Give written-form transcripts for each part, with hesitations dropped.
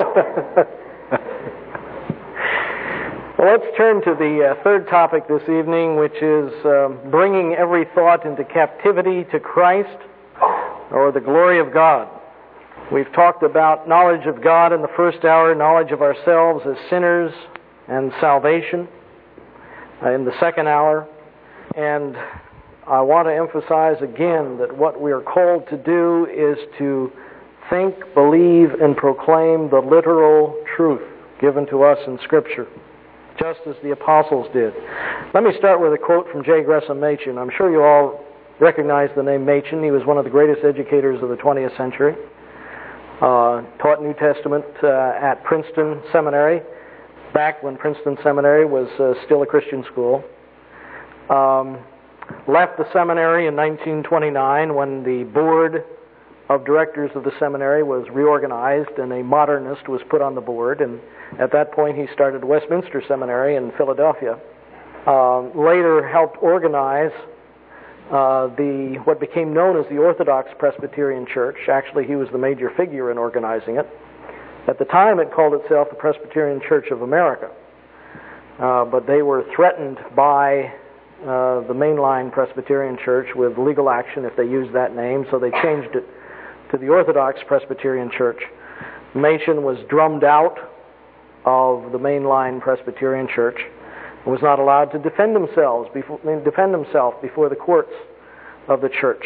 Well, let's turn to the third topic this evening, which is bringing every thought into captivity to Christ, or the glory of God. We've talked about knowledge of God in the first hour, knowledge of ourselves as sinners, and salvation in the second hour. And I want to emphasize again that what we are called to do is to think, believe, and proclaim the literal truth given to us in Scripture, just as the apostles did. Let me start with a quote from J. Gresham Machen. I'm sure you all recognize the name Machen. He was one of the greatest educators of the 20th century. Taught New Testament at Princeton Seminary, back when Princeton Seminary was still a Christian school. Left the seminary in 1929 when the board of directors of the seminary was reorganized and a modernist was put on the board, and at that point he started Westminster Seminary in Philadelphia. Later helped organize what became known as the Orthodox Presbyterian Church. Actually, he was the major figure in organizing it. At the time, it called itself the Presbyterian Church of America, but they were threatened by the mainline Presbyterian Church with legal action if they used that name, so they changed it to the Orthodox Presbyterian Church. Machen was drummed out of the mainline Presbyterian Church and was not allowed to defend himself before the courts of the church.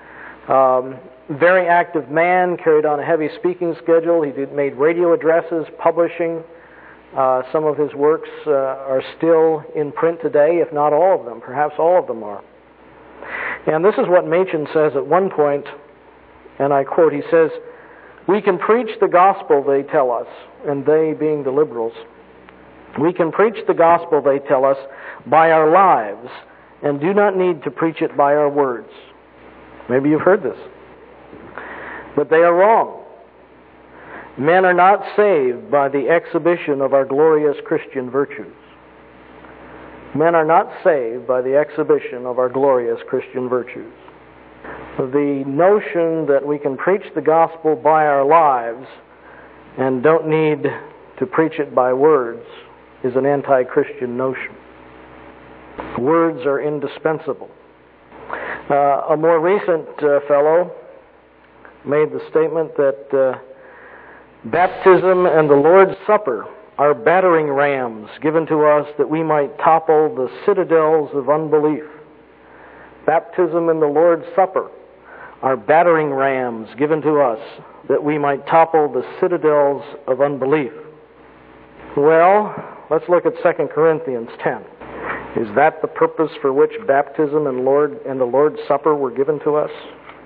Very active man, carried on a heavy speaking schedule. He made radio addresses, publishing. Some of his works are still in print today, if not all of them. Perhaps all of them are. And this is what Machen says at one point, and I quote, he says, "We can preach the gospel, they tell us," and they being the liberals. "We can preach the gospel, they tell us, by our lives, and do not need to preach it by our words." Maybe you've heard this. But they are wrong. Men are not saved by the exhibition of our glorious Christian virtues. Men are not saved by the exhibition of our glorious Christian virtues. The notion that we can preach the gospel by our lives and don't need to preach it by words is an anti-Christian notion. Words are indispensable. A more recent fellow made the statement that baptism and the Lord's Supper are battering rams given to us that we might topple the citadels of unbelief. Baptism and the Lord's Supper are battering rams given to us that we might topple the citadels of unbelief. Well, let's look at 2 Corinthians 10. Is that the purpose for which baptism and the Lord's Supper were given to us?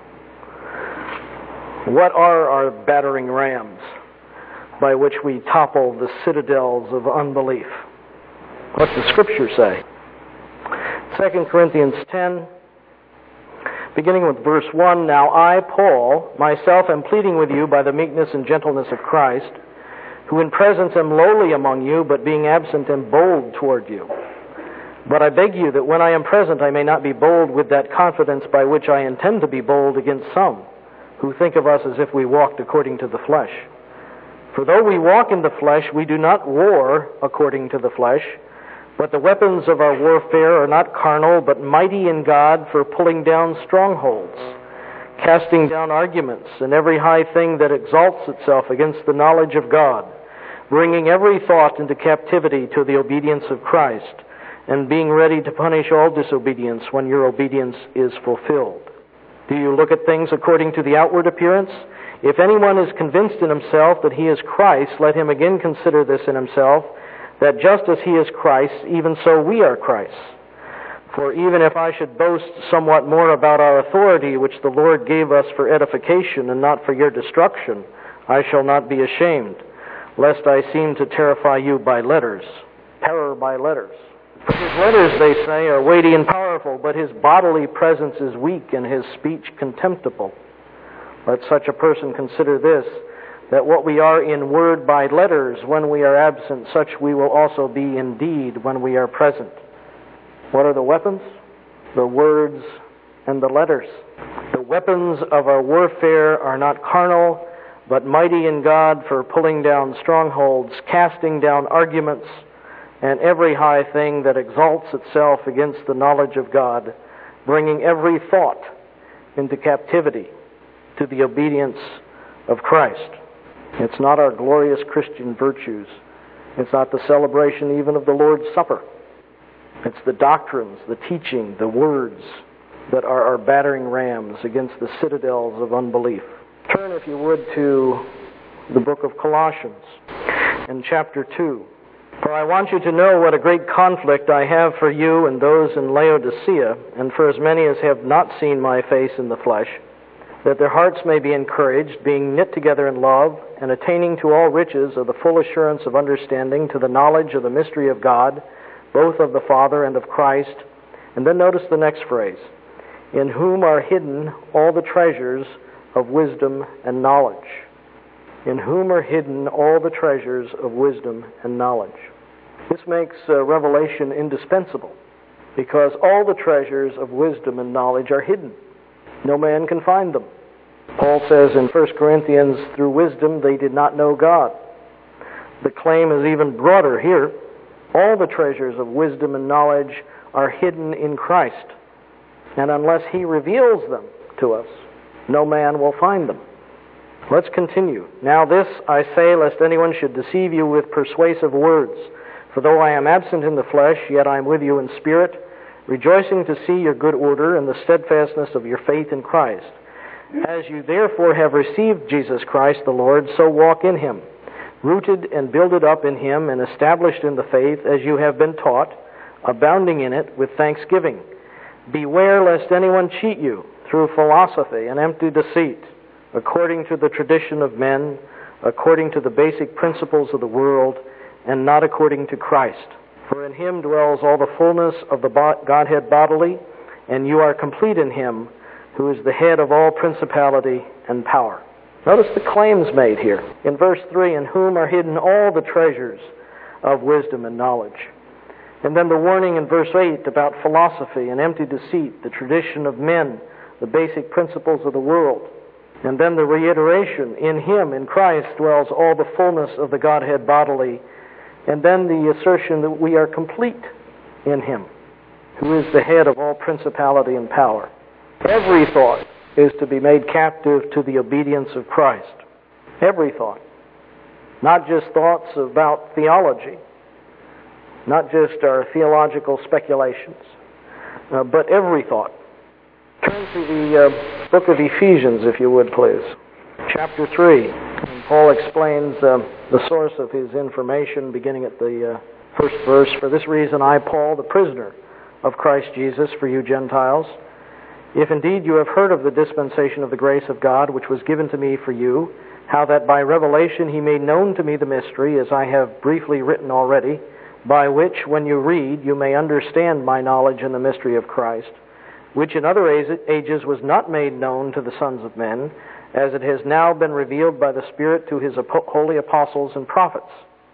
What are our battering rams by which we topple the citadels of unbelief? What's the Scripture say? 2 Corinthians 10, beginning with verse 1, "Now I, Paul, myself am pleading with you by the meekness and gentleness of Christ, who in presence am lowly among you, but being absent am bold toward you. But I beg you that when I am present I may not be bold with that confidence by which I intend to be bold against some, who think of us as if we walked according to the flesh. For though we walk in the flesh, we do not war according to the flesh, but the weapons of our warfare are not carnal, but mighty in God for pulling down strongholds, casting down arguments and every high thing that exalts itself against the knowledge of God, bringing every thought into captivity to the obedience of Christ, and being ready to punish all disobedience when your obedience is fulfilled. Do you look at things according to the outward appearance? If anyone is convinced in himself that he is Christ, let him again consider this in himself, that just as he is Christ, even so we are Christ. For even if I should boast somewhat more about our authority, which the Lord gave us for edification and not for your destruction, I shall not be ashamed, lest I seem to terrify you by letters." Terror by letters. "For his letters, they say, are weighty and powerful, but his bodily presence is weak and his speech contemptible. Let such a person consider this, that what we are in word by letters when we are absent, such we will also be in deed when we are present." What are the weapons? The words and the letters. The weapons of our warfare are not carnal, but mighty in God for pulling down strongholds, casting down arguments, and every high thing that exalts itself against the knowledge of God, bringing every thought into captivity to the obedience of Christ. It's not our glorious Christian virtues. It's not the celebration even of the Lord's Supper. It's the doctrines, the teaching, the words that are our battering rams against the citadels of unbelief. Turn, if you would, to the book of Colossians in chapter 2. For I want you to know what a great conflict I have for you and those in Laodicea, and for as many as have not seen my face in the flesh, that their hearts may be encouraged, being knit together in love, and attaining to all riches of the full assurance of understanding, to the knowledge of the mystery of God, both of the Father and of Christ. And then notice the next phrase, in whom are hidden all the treasures of wisdom and knowledge. In whom are hidden all the treasures of wisdom and knowledge. This makes revelation indispensable, because all the treasures of wisdom and knowledge are hidden. No man can find them. Paul says in 1 Corinthians, through wisdom they did not know God. The claim is even broader here. All the treasures of wisdom and knowledge are hidden in Christ, and unless He reveals them to us, no man will find them. Let's continue. Now this I say, lest anyone should deceive you with persuasive words. For though I am absent in the flesh, yet I am with you in spirit, rejoicing to see your good order and the steadfastness of your faith in Christ. As you therefore have received Jesus Christ the Lord, so walk in Him, rooted and builded up in Him, and established in the faith as you have been taught, abounding in it with thanksgiving. Beware lest anyone cheat you through philosophy and empty deceit, according to the tradition of men, according to the basic principles of the world, and not according to Christ. For in Him dwells all the fullness of the Godhead bodily, and you are complete in Him, who is the head of all principality and power. Notice the claims made here. In verse 3, in whom are hidden all the treasures of wisdom and knowledge. And then the warning in verse 8 about philosophy and empty deceit, the tradition of men, the basic principles of the world. And then the reiteration, in Him, in Christ, dwells all the fullness of the Godhead bodily. And then the assertion that we are complete in Him, who is the head of all principality and power. Every thought is to be made captive to the obedience of Christ. Every thought. Not just thoughts about theology, not just our theological speculations, but every thought. Turn to the book of Ephesians, if you would, please. Chapter 3. And Paul explains the source of his information, beginning at the first verse. For this reason I, Paul, the prisoner of Christ Jesus, for you Gentiles, if indeed you have heard of the dispensation of the grace of God, which was given to me for you, how that by revelation He made known to me the mystery, as I have briefly written already, by which, when you read, you may understand my knowledge in the mystery of Christ, which in other ages was not made known to the sons of men, as it has now been revealed by the Spirit to His holy apostles and prophets.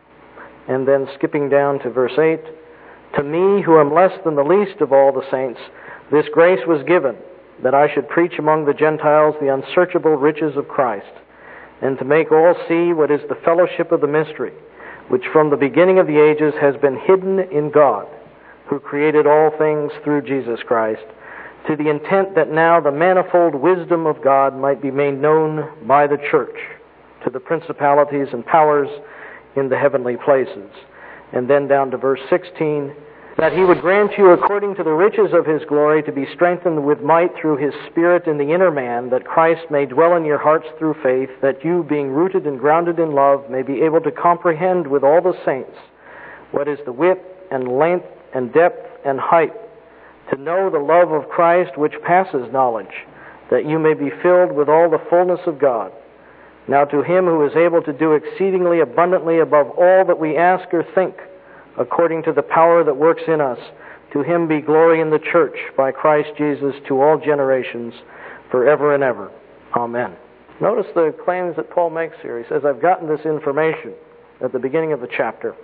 And then skipping down to verse 8, to me, who am less than the least of all the saints, this grace was given, that I should preach among the Gentiles the unsearchable riches of Christ, and to make all see what is the fellowship of the mystery, which from the beginning of the ages has been hidden in God, who created all things through Jesus Christ, to the intent that now the manifold wisdom of God might be made known by the church to the principalities and powers in the heavenly places. And then down to verse 16, that He would grant you according to the riches of His glory to be strengthened with might through His Spirit in the inner man, that Christ may dwell in your hearts through faith, that you, being rooted and grounded in love, may be able to comprehend with all the saints what is the width and length and depth and height, to know the love of Christ which passes knowledge, that you may be filled with all the fullness of God. Now to Him who is able to do exceedingly abundantly above all that we ask or think, according to the power that works in us, to Him be glory in the church by Christ Jesus to all generations, forever and ever. Amen. Notice the claims that Paul makes here. He says, I've gotten this information at the beginning of the chapter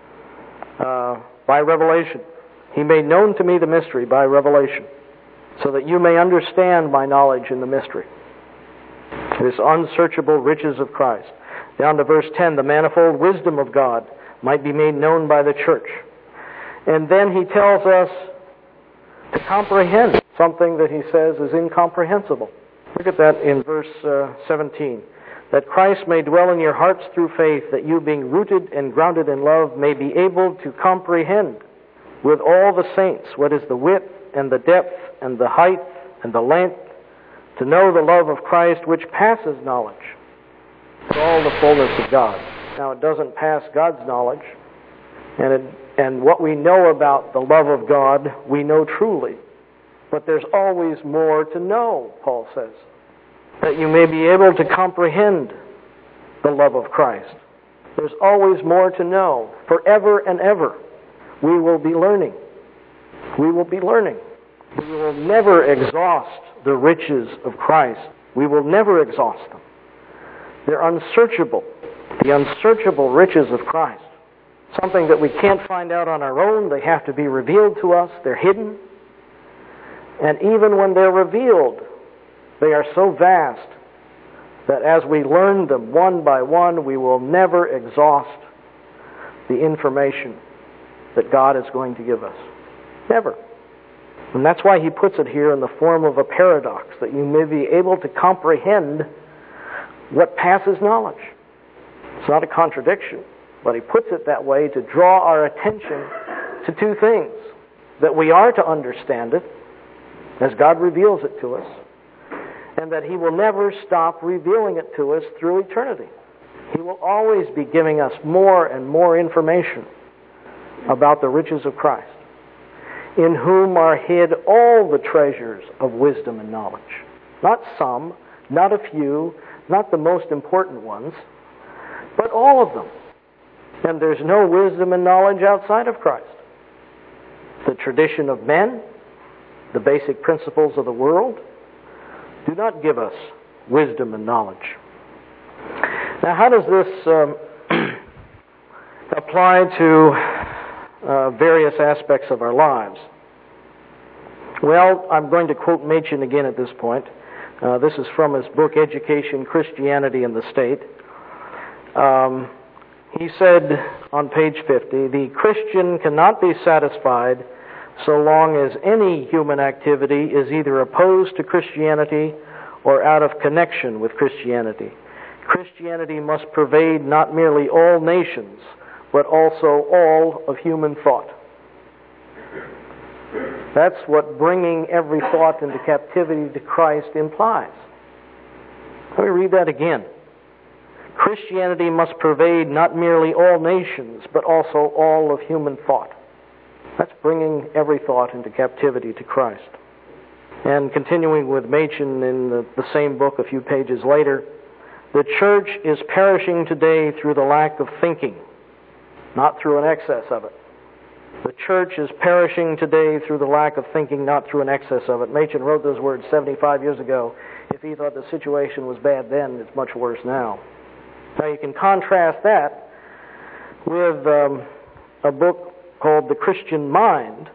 by revelation. He made known to me the mystery by revelation, so that you may understand my knowledge in the mystery. This unsearchable riches of Christ. Down to verse 10, the manifold wisdom of God might be made known by the church. And then he tells us to comprehend something that he says is incomprehensible. Look at that in verse 17. That Christ may dwell in your hearts through faith, that you, being rooted and grounded in love, may be able to comprehend with all the saints what is the width and the depth and the height and the length, to know the love of Christ which passes knowledge. It's all the fullness of God. Now, it doesn't pass God's knowledge, and what we know about the love of God, we know truly. But there's always more to know, Paul says, that you may be able to comprehend the love of Christ. There's always more to know. Forever and ever, we will be learning. We will be learning. We will never exhaust the riches of Christ. We will never exhaust them. They're unsearchable. The unsearchable riches of Christ. Something that we can't find out on our own. They have to be revealed to us. They're hidden. And even when they're revealed, they are so vast that as we learn them one by one, we will never exhaust the information that God is going to give us. Never. And that's why he puts it here in the form of a paradox, that you may be able to comprehend what passes knowledge. It's not a contradiction, but he puts it that way to draw our attention to two things. That we are to understand it as God reveals it to us, and that he will never stop revealing it to us through eternity. He will always be giving us more and more information about the riches of Christ, in whom are hid all the treasures of wisdom and knowledge. Not some, not a few, not the most important ones, but all of them. And there's no wisdom and knowledge outside of Christ. The tradition of men, the basic principles of the world, do not give us wisdom and knowledge. Now, how does this apply to various aspects of our lives? Well, I'm going to quote Machen again at this point. This is from his book, Education, Christianity, and the State. He said on page 50, the Christian cannot be satisfied so long as any human activity is either opposed to Christianity or out of connection with Christianity. Christianity must pervade not merely all nations, but also all of human thought. That's what bringing every thought into captivity to Christ implies. Let me read that again. Christianity must pervade not merely all nations, but also all of human thought. That's bringing every thought into captivity to Christ. And continuing with Machen in the same book a few pages later, the church is perishing today through the lack of thinking, not through an excess of it. The church is perishing today through the lack of thinking, not through an excess of it. Machen wrote those words 75 years ago. If he thought the situation was bad then, it's much worse now. Now you can contrast that with a book called The Christian Mind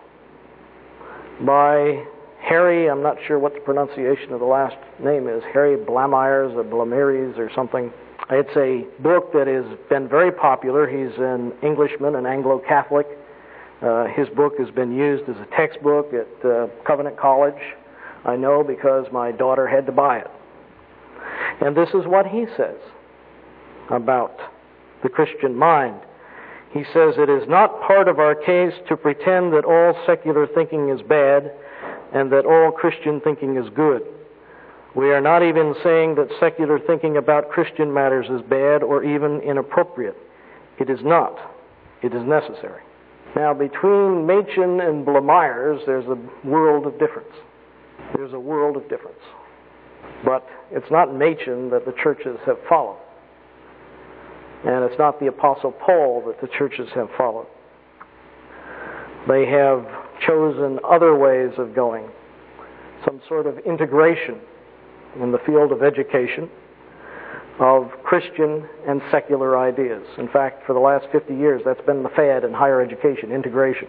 by Harry, I'm not sure what the pronunciation of the last name is, Harry Blamires or Blamires or something. It's a book that has been very popular. He's an Englishman, an Anglo-Catholic. His book has been used as a textbook at Covenant College. I know because my daughter had to buy it. And this is what he says about the Christian mind. He says, it is not part of our case to pretend that all secular thinking is bad and that all Christian thinking is good. We are not even saying that secular thinking about Christian matters is bad or even inappropriate. It is not. It is necessary. Now, between Machen and Blamires, there's a world of difference. There's a world of difference. But it's not Machen that the churches have followed. And it's not the Apostle Paul that the churches have followed. They have chosen other ways of going. Some sort of integration in the field of education of Christian and secular ideas. In fact, for the last 50 years, that's been the fad in higher education, integration.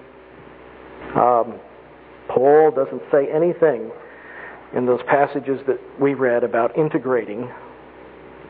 Paul doesn't say anything in those passages that we read about integrating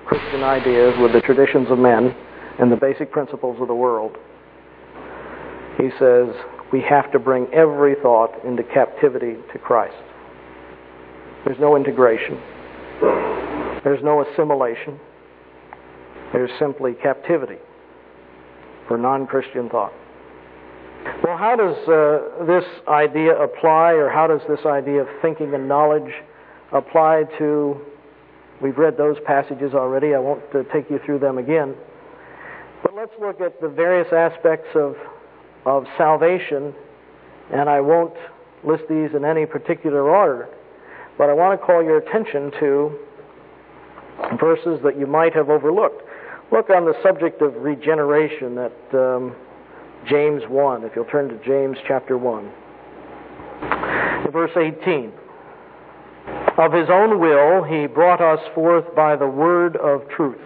Christian ideas with the traditions of men and the basic principles of the world. He says we have to bring every thought into captivity to Christ. There's no integration. There's no assimilation. There's simply captivity for non-Christian thought. Well, how does this idea apply, or how does this idea of thinking and knowledge apply to, we've read those passages already, I won't take you through them again, but let's look at the various aspects of salvation, and I won't list these in any particular order, but I want to call your attention to verses that you might have overlooked. Look on the subject of regeneration at James 1, if you'll turn to James chapter 1. Verse 18. Of his own will he brought us forth by the word of truth.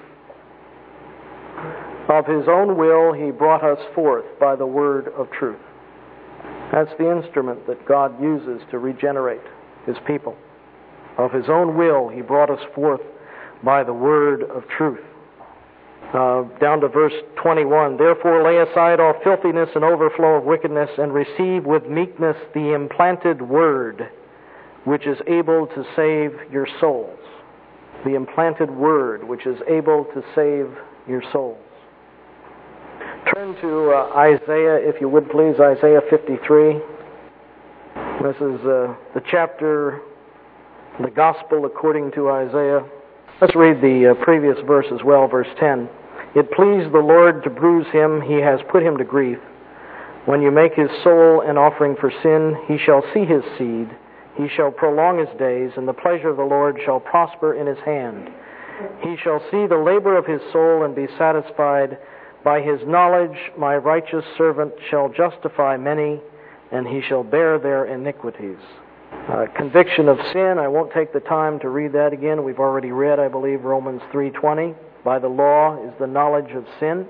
Of his own will he brought us forth by the word of truth. That's the instrument that God uses to regenerate his people. Of his own will he brought us forth by the word of truth. Down to verse 21. Therefore lay aside all filthiness and overflow of wickedness, and receive with meekness the implanted word, which is able to save your souls. The implanted word, which is able to save your souls. Turn to Isaiah, if you would please, Isaiah 53. This is the chapter, the Gospel according to Isaiah. Let's read the previous verse as well, verse 10. It pleased the Lord to bruise him, he has put him to grief. When you make his soul an offering for sin, he shall see his seed. He shall prolong his days, and the pleasure of the Lord shall prosper in his hand. He shall see the labor of his soul and be satisfied. By his knowledge my righteous servant shall justify many, and he shall bear their iniquities. Conviction of sin, I won't take the time to read that again. We've already read, I believe, Romans 3:20. By the law is the knowledge of sin.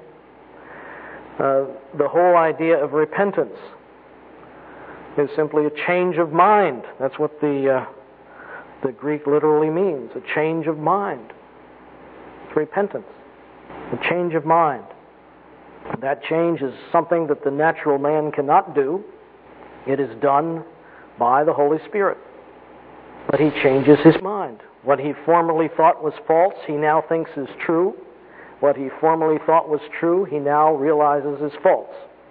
The whole idea of repentance is simply a change of mind. That's what the Greek literally means, a change of mind. It's repentance, a change of mind. That change is something that the natural man cannot do. It is done by the Holy Spirit. But he changes his mind. What he formerly thought was false, he now thinks is true. What he formerly thought was true, he now realizes is false.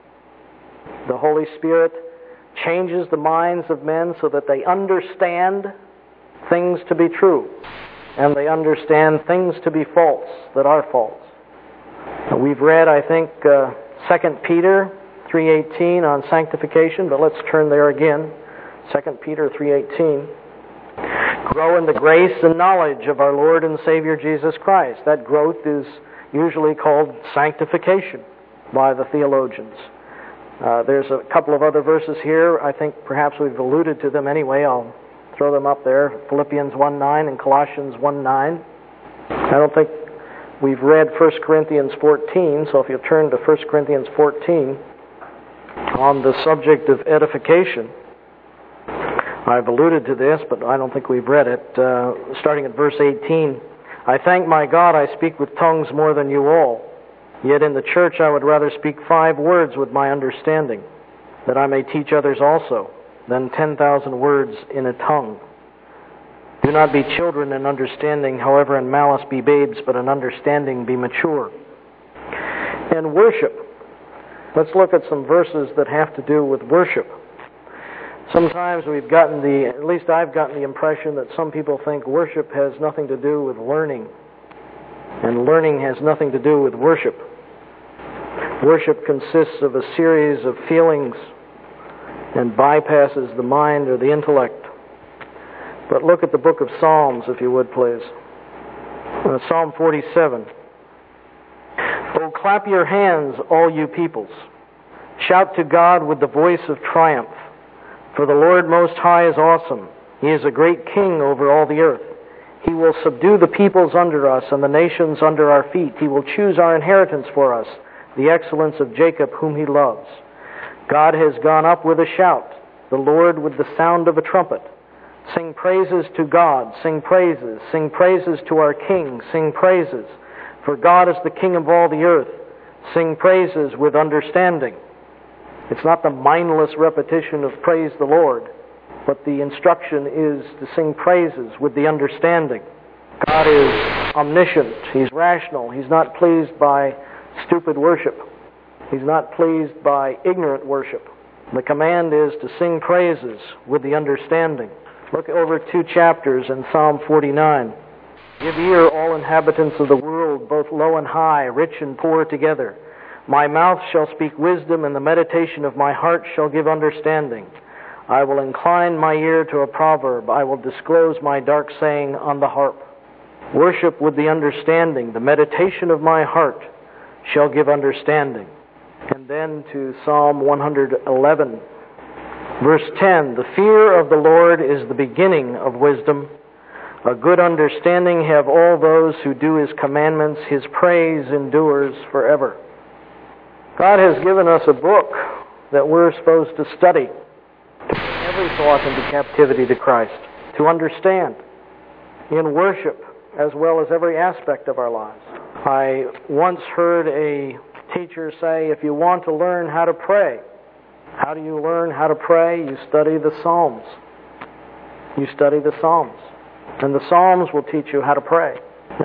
The Holy Spirit changes the minds of men so that they understand things to be true, and they understand things to be false that are false. We've read, I think, 2 Peter 3:18 on sanctification, but let's turn there again. 2 Peter 3:18. Grow in the grace and knowledge of our Lord and Savior Jesus Christ. That growth is usually called sanctification by the theologians. There's a couple of other verses here. I think perhaps we've alluded to them anyway. I'll throw them up there. Philippians 1:9 and Colossians 1:9. I don't think we've read 1 Corinthians 14, so if you turn to 1 Corinthians 14 on the subject of edification. I've alluded to this, but I don't think we've read it. Starting at verse 18. I thank my God I speak with tongues more than you all. Yet in the church I would rather speak 5 words with my understanding, that I may teach others also, than 10,000 words in a tongue. Do not be children in understanding, however in malice be babes, but in understanding be mature. And worship. Let's look at some verses that have to do with worship. Sometimes we've gotten at least I've gotten the impression that some people think worship has nothing to do with learning, and learning has nothing to do with worship. Worship consists of a series of feelings and bypasses the mind or the intellect. But look at the book of Psalms, if you would, please. Psalm 47. Oh, clap your hands, all you peoples. Shout to God with the voice of triumph. For the Lord Most High is awesome. He is a great king over all the earth. He will subdue the peoples under us and the nations under our feet. He will choose our inheritance for us, the excellence of Jacob whom he loves. God has gone up with a shout, the Lord with the sound of a trumpet. Sing praises to God. Sing praises. Sing praises to our King. Sing praises. For God is the King of all the earth. Sing praises with understanding. It's not the mindless repetition of praise the Lord, but the instruction is to sing praises with the understanding. God is omniscient. He's rational. He's not pleased by stupid worship. He's not pleased by ignorant worship. The command is to sing praises with the understanding. Look over 2 chapters in Psalm 49. Give ear, all inhabitants of the world, both low and high, rich and poor together. My mouth shall speak wisdom, and the meditation of my heart shall give understanding. I will incline my ear to a proverb. I will disclose my dark saying on the harp. Worship with the understanding. The meditation of my heart shall give understanding. And then to Psalm 111, verse 10. The fear of the Lord is the beginning of wisdom. A good understanding have all those who do His commandments. His praise endures forever. God has given us a book that we're supposed to study, to bring every thought into captivity to Christ, to understand in worship as well as every aspect of our lives. I once heard a teacher say, if you want to learn how to pray, how do you learn how to pray? You study the Psalms. You study the Psalms. And the Psalms will teach you how to pray.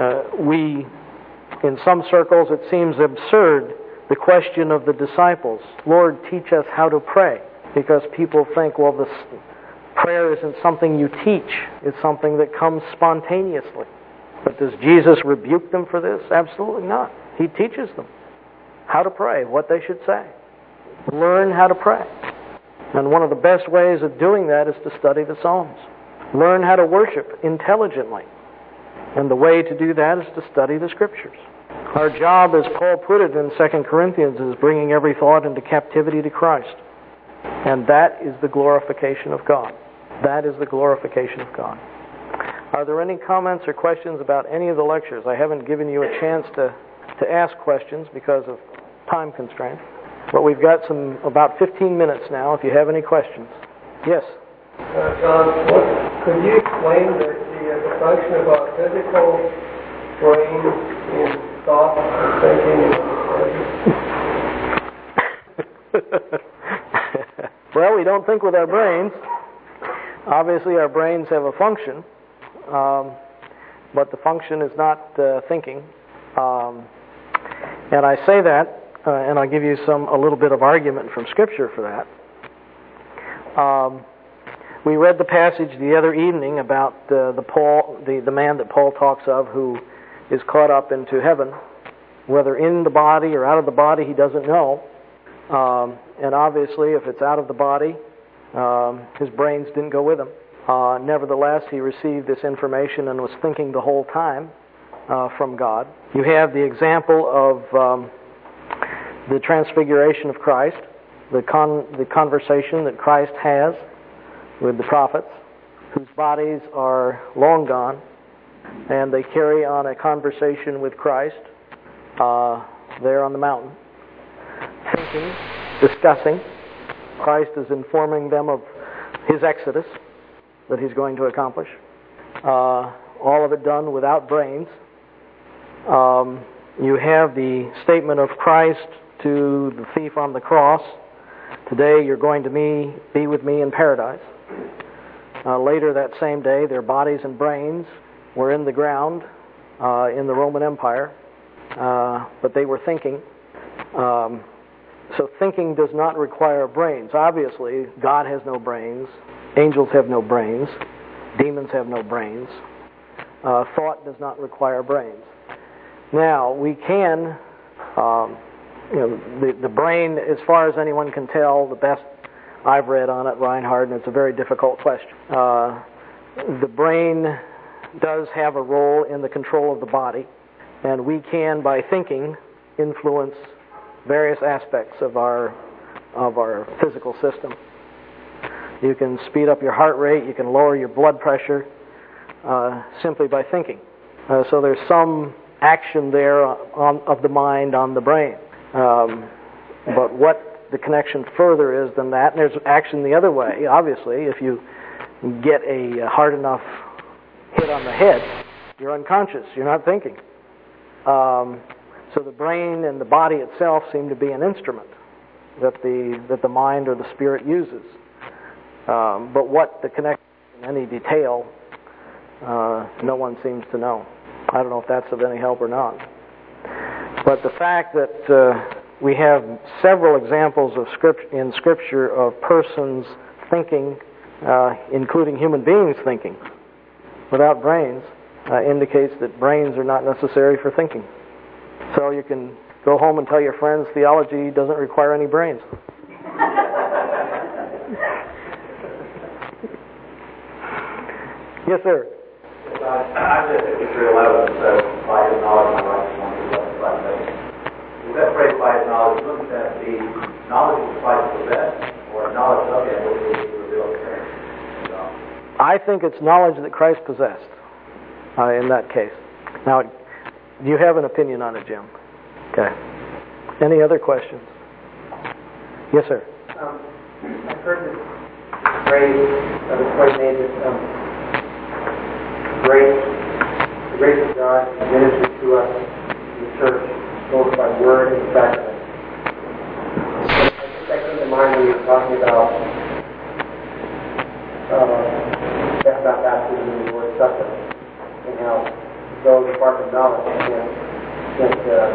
In some circles, it seems absurd, the question of the disciples, Lord, teach us how to pray. Because people think, well, this prayer isn't something you teach. It's something that comes spontaneously. But does Jesus rebuke them for this? Absolutely not. He teaches them how to pray, what they should say. Learn how to pray. And one of the best ways of doing that is to study the Psalms. Learn how to worship intelligently. And the way to do that is to study the Scriptures. Our job, as Paul put it in 2 Corinthians, is bringing every thought into captivity to Christ. And that is the glorification of God. That is the glorification of God. Are there any comments or questions about any of the lectures? I haven't given you a chance to ask questions because of time constraints. But we've got about 15 minutes now if you have any questions. Yes? John, could you explain the function of our physical brain in thought and thinking? Well, we don't think with our brains. Obviously, our brains have a function, but the function is not thinking. And I say that, and I'll give you a little bit of argument from Scripture for that. We read the passage the other evening about the man that Paul talks of who is caught up into heaven. Whether in the body or out of the body, he doesn't know. And obviously, if it's out of the body, his brains didn't go with him. Nevertheless, he received this information and was thinking the whole time from God. You have the example of the transfiguration of Christ, the conversation that Christ has with the prophets, whose bodies are long gone, and they carry on a conversation with Christ there on the mountain, thinking, discussing. Christ is informing them of His exodus that He's going to accomplish. All of it done without brains. You have the statement of Christ to the thief on the cross, today you're going to be with me in paradise. Later that same day, their bodies and brains were in the ground in the Roman Empire, but they were thinking. So thinking does not require brains. Obviously, God has no brains. Angels have no brains. Demons have no brains. Thought does not require brains. Now, we can, the brain, as far as anyone can tell, the best I've read on it, Reinhard, and it's a very difficult question. The brain does have a role in the control of the body, and we can, by thinking, influence various aspects of our physical system. You can speed up your heart rate, you can lower your blood pressure simply by thinking. So there's some action there of the mind on the brain. But what the connection further is than that, and there's action the other way. Obviously, if you get a hard enough hit on the head, you're unconscious. You're not thinking. So the brain and the body itself seem to be an instrument that the mind or the spirit uses. But what the connection in any detail, no one seems to know. I don't know if that's of any help or not. But the fact that we have several examples in Scripture of persons thinking, including human beings thinking, without brains, indicates that brains are not necessary for thinking. So you can go home and tell your friends theology doesn't require any brains. Yes, sir. I just think it's 3:11 says, by his knowledge, my righteousness is justified by faith. Is that phrase by his knowledge, wouldn't that be knowledge of Christ possessed, or knowledge of him which will be revealed to him? I think it's knowledge that Christ possessed in that case. Now, do you have an opinion on it, Jim? Okay. Any other questions? Yes, sir. I've heard this phrase that was quite made that the grace of God ministered to us in the church, both by word and sacrament. I think that came to mind when you were talking about baptism in the Lord's Supper, and how those apart from knowledge can't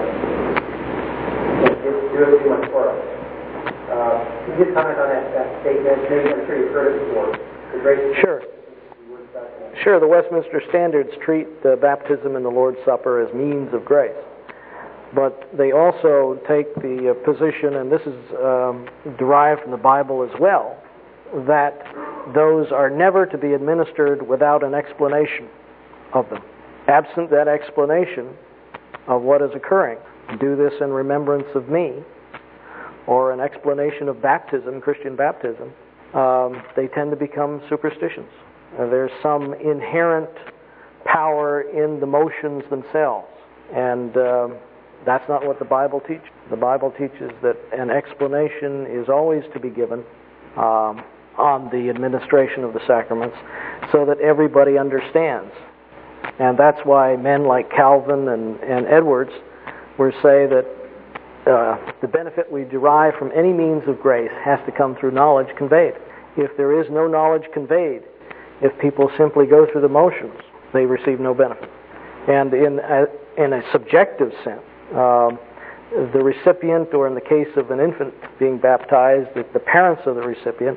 do it too much for us. Can you just comment on that statement? Maybe I'm sure you've heard it before. Sure. Sure, the Westminster Standards treat baptism in the Lord's Supper as means of grace. But they also take the position, and this is derived from the Bible as well, that those are never to be administered without an explanation of them. Absent that explanation of what is occurring, do this in remembrance of me, or an explanation of baptism, Christian baptism, they tend to become superstitions. There's some inherent power in the motions themselves, and that's not what the Bible teaches. The Bible teaches that an explanation is always to be given on the administration of the sacraments so that everybody understands. And that's why men like Calvin and Edwards will say that the benefit we derive from any means of grace has to come through knowledge conveyed. If there is no knowledge conveyed, if people simply go through the motions, they receive no benefit. And in a subjective sense, the recipient, or in the case of an infant being baptized, the parents of the recipient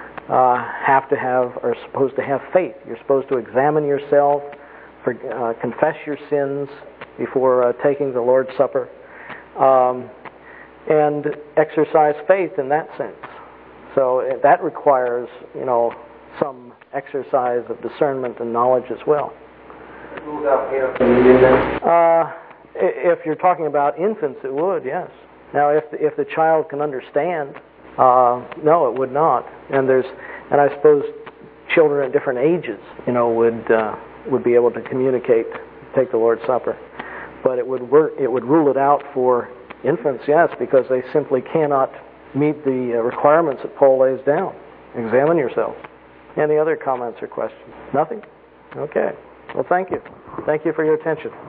are supposed to have faith. You're supposed to examine yourself, confess your sins before taking the Lord's Supper, and exercise faith in that sense. So that requires, some exercise of discernment and knowledge as well. If you're talking about infants, it would, yes. Now, if the child can understand, no, it would not. And I suppose children at different ages, would be able to communicate, take the Lord's Supper. But it would rule it out for infants, yes, because they simply cannot meet the requirements that Paul lays down. Examine yourself. Any other comments or questions? Nothing? Okay. Well, thank you. Thank you for your attention.